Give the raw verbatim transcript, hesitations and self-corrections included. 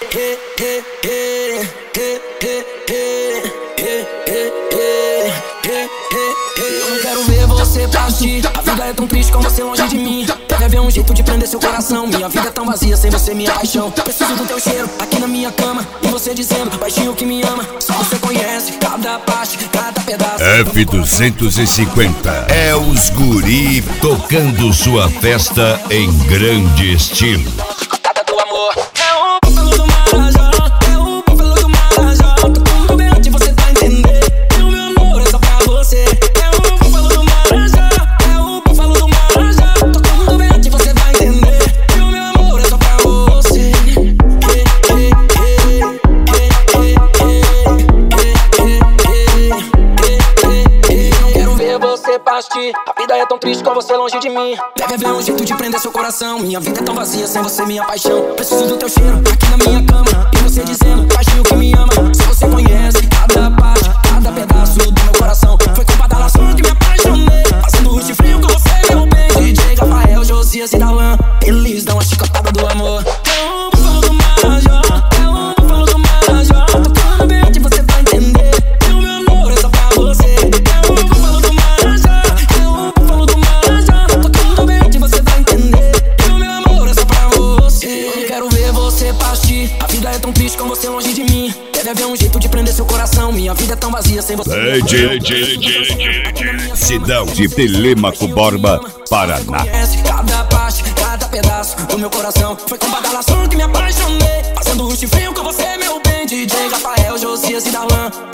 Eu não quero ver você partir. A vida é tão triste com você longe de mim. Deve haver um jeito de prender seu coração. Minha vida é tão vazia sem você, minha paixão. Preciso do teu cheiro aqui na minha cama. E você dizendo, baixinho que me ama. Só você conhece cada parte, cada pedaço. F duzentos e cinquenta é os guri tocando sua festa em grande estilo. Cada do amor é o búfalo do Marajó. É o búfalo do Marajó. Tô tudo bem onde você tá entender. E o meu amor é só pra você. É o búfalo do Marajó. É o búfalo do Marajó. Tô tudo bem onde você vai entender. E o meu amor é só pra você. Eu não quero ver você partir. A vida é tão triste com você longe de mim. Deve haver um jeito de prender seu coração. Minha vida é tão vazia sem você, minha paixão. Preciso do teu cheiro aqui na minha cama. E você dizendo, baixinho que me ama. Se você conhece cada parte, cada pedaço do meu coração. Foi culpa da lação que me apaixonei. Fazendo rush frio com você, meu bem. D J Rafael, Josias e Dalan. Eles dão a chicotada do amor. É o búfalo do Marajó. É o búfalo do Marajó. Tocando bem onde você vai entender. E o meu amor é só pra você. É o búfalo do Marajó. É o búfalo do Marajó. Tocando bem onde você vai entender. E o meu amor é só pra você. Eu não quero ver você partir. A vida é tão triste com você longe de mim. Deve haver um jeito de prender seu coração. Minha vida é tão vazia sem você. Cidade de Telêmaco Borba, Paraná. Cada parte, cada pedaço do meu coração. Foi com badalação que me apaixonei. Fazendo rush frio com você, meu bem. D J Rafael, Josias e Dalan.